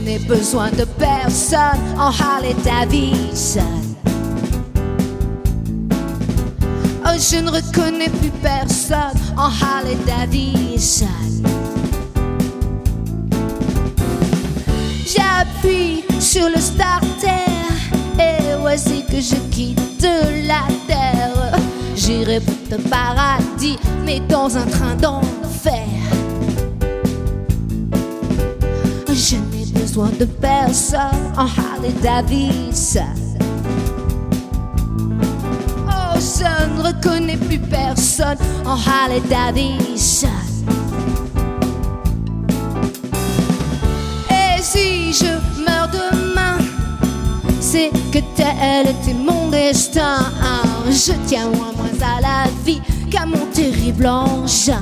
n'ai besoin de personne en Harley Davidson. Oh, je ne reconnais plus personne en Harley Davidson. J'appuie sur le starter et voici que je quitte la terre. J'irai pour le paradis, mais dans un train d'enfer. Je n'ai besoin de personne en Harley Davidson. Oh, je ne reconnais plus personne en Harley Davidson. Et si je meurs demain, c'est que tel était mon destin. Je tiens moins à la vie qu'à mon terrible engin.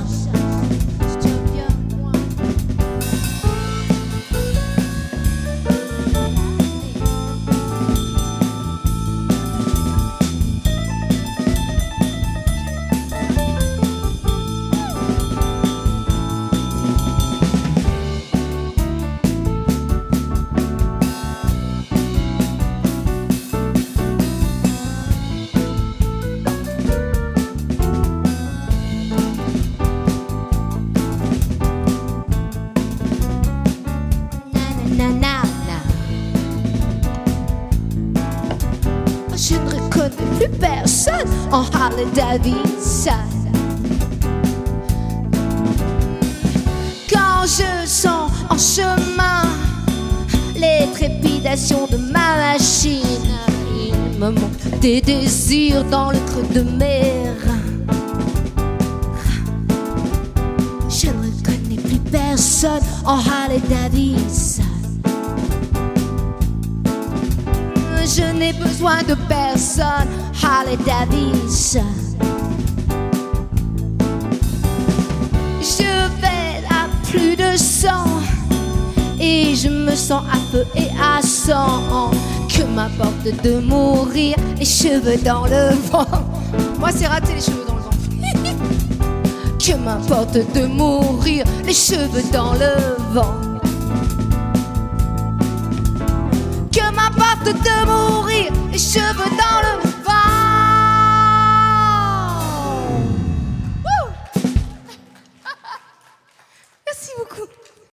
Je ne reconnais plus personne en Harley Davidson. Quand je sens en chemin les trépidations de ma machine, il me manque des désirs dans le creux de mes reins. Je ne reconnais plus personne en Harley Davidson. Je n'ai besoin de personne, Harley Davidson. Je vais à plus de 100 et je me sens à feu et à sang. Que m'importe de mourir, les cheveux dans le vent. Moi c'est raté, les cheveux dans le vent. Que m'importe de mourir, les cheveux dans le vent. Que m'importe de mourir, les cheveux dans